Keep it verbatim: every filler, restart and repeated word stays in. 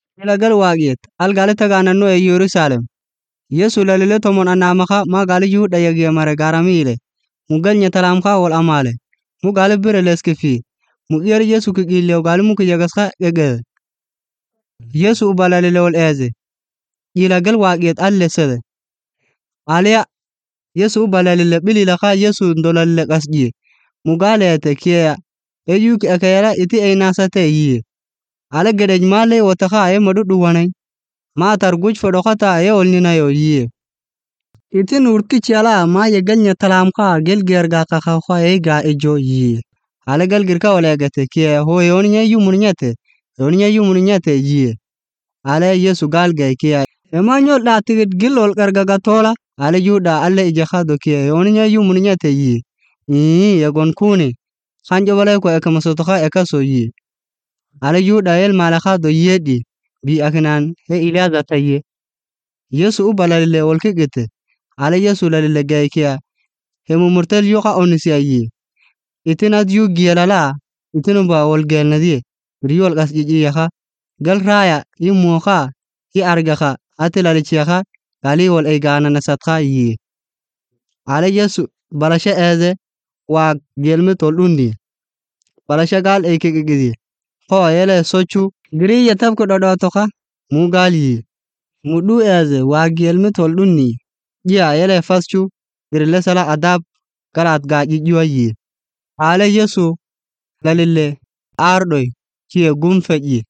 ila gal waqiyet al gale tagananno e Yerusalem. Yesu lalile tomon anamaka ma gali yuda yagiya mare garamile. Mugal nyatalamka wal amale. Mu gali bire leskifi. Mu yer Yesu kigile gali mu kiyagaska ege. Yesu ubalalile wal eze. Ila gal waqiyet al lesede. Alia Yesu ubalalile bilila ka Yesu ndolale kasji. Mugale ete kia eyuk ekayara iti einasate yi. Ale gedej male wataka ay madudu wanay. Ma targuj fodokata ay olnina yo yi. Iti nurki chala ma yegal nyatalamka gel gerga kakakwa ay ga ejo yi. Ale gal girka wala gate kia ho yoninya yumunyate. Yoninya yumunyate yi. Ale Yesu gal gay kia. Emanyo la tigit gilol gargagatola. Ale yuda ale ijakhado kia yoninya yumunyate yi. Ii yagon kuni. Kanjo wala ko eka masotoka eka so yi. Ale yuda el malakado yedi. Bi akinan he ilaza taye. Yesu ubalalile wolke gete. Ale Yesu lalile gay kia. He mumurtel yoka onisia yi. Itina diyu giyalala. Itinu ba wol gel nadie. Riyol gas jiji yaka. Gal raya yi muoka. Yi argaka. Ate lalichiyaka. Gali wol eigana nasatka yi. Ale Yesu balashe eze. Wa gelme tolundi. Balashe gal eike gigi. Ho yele sochu. Giri yatab ko dodo toka. Mugali. Mudu eze wa gelme tolundi. Ya yele faschu. Giri lesala adab. Galat gaji juwa yi. Ale Yesu lalile ardoy. Kie gumfeji.